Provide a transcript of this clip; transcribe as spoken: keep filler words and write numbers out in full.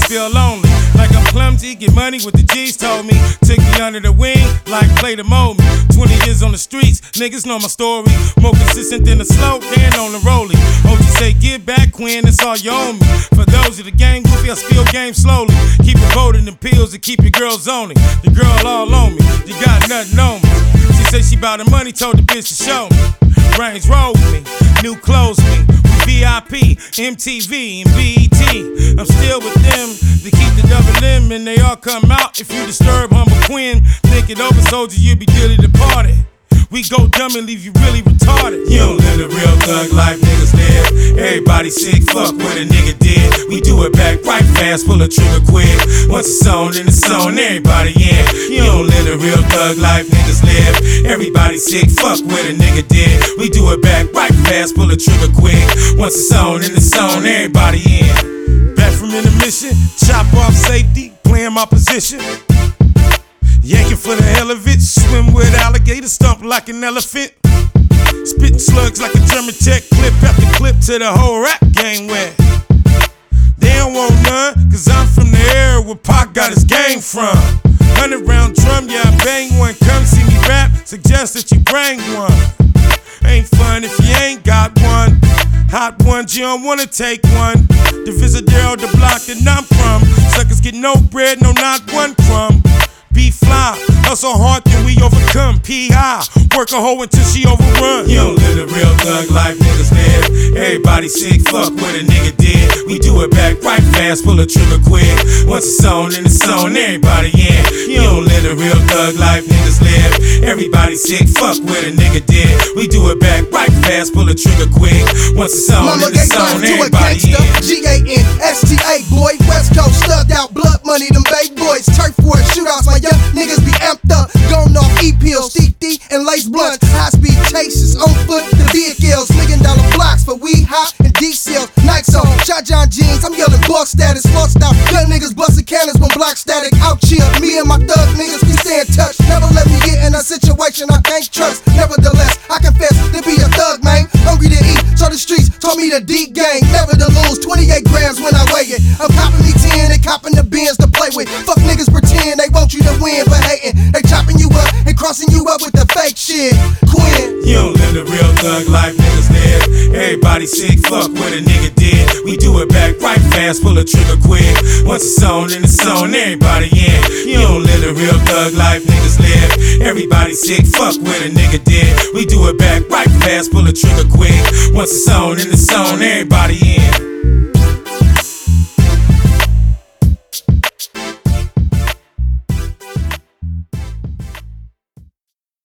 feel lonely. Like I'm clumsy, get money what the G's told me. Took me under the wing, like play to mold me. twenty years on the streets, niggas know my story. More consistent than a slow dan on the rollie. O G say, get back, Quinn, it's all you owe me. For those of the game goofy, I spill game slowly. Keep it voting them pills and keep your girl zoning. The girl all on me, you got nothing on me. She said she bout the money, told the bitch to show me. Range roll with me, new clothes me. V I P, M T V, and B E T. I'm still with them to keep the double M, and they all come out. If you disturb humble Quinn, think it over, soldier, you be dearly departed. We go dumb and leave you really retarded. You don't live the real thug life niggas live. Everybody sick, fuck what a nigga did. We do it back right fast, pull a trigger quick. Once it's on, then it's on, everybody in. You don't live the real thug life niggas live. Everybody sick, fuck what a nigga did. We do it back right fast, pull a trigger quick. Once it's on, then it's on, everybody in. Back from intermission, chop off safety, playing my position. Yanking for the hell of it, swim with alligators, stomp like an elephant. Spitting slugs like a German tech, clip after clip to the whole rap game wet. They don't want none, cause I'm from the area where Pac got his game from. Hundred round drum, yeah, I bang one. Come see me rap, suggest that you bring one. Ain't fun if you ain't got one. Hot ones, you don't wanna take one. The Visadero, the block that I'm from. Suckers get no bread, no not one crumb. Be fly, hustle hard till we overcome. P I, work a hoe until she overrun. You don't live the real thug life niggas live. Everybody sick, fuck what a nigga did. We do it back right fast, pull a trigger quick. Once it's on, then it's on, everybody in. You don't live the real thug life niggas live. Everybody sick, fuck what a nigga did. We do it back right fast, pull a trigger quick. Once it's on, then it's on, everybody in. G A N S T A, boy, West Coast, thugged out, blood money, them big boys. Turf war, shootouts, my young niggas be amped up, going off E-pills, D D and lace blunts, high-speed chases, on foot, the vehicles, million dollar blocks for weed, hot and D-seals, Nikes on, Shot John jeans, I'm yelling bulk status, lost out, young niggas busting cannons when block static, out chill, me and my thug niggas, we stay in touch, never let me get in a situation I can't trust, nevertheless, I confess to be a thug, man, hungry to eat, so the streets taught me the deep game, never to lose, twenty-eight grams when I weigh it, I'm copping me ten, they copping the bins to play with, fuck niggas pretend they want you to win, but hating, they chopping you up and crossing you up with the fake shit. Quinn, you don't live the real thug life niggas live. Everybody sick, fuck what a nigga did. We do it back right fast, pull a trigger quick. Once it's on, then it's on, everybody in. You don't live the real thug life niggas live. Everybody sick, fuck what a nigga did. We do it back right fast, pull a trigger quick. Once it's on, then it's on, everybody in.